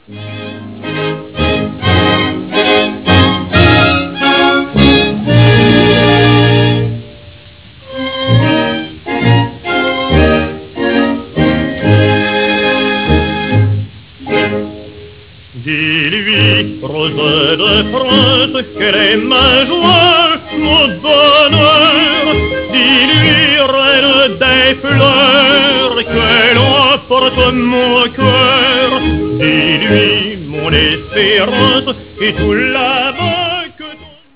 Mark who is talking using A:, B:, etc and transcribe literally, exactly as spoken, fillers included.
A: Dis-lui, rose de France, qu'elle est ma joie, mon bonheur. Dis-lui, reine des fleurs, qu'elle emporte mon cœur. Dis-lui, mon espérance, et tout la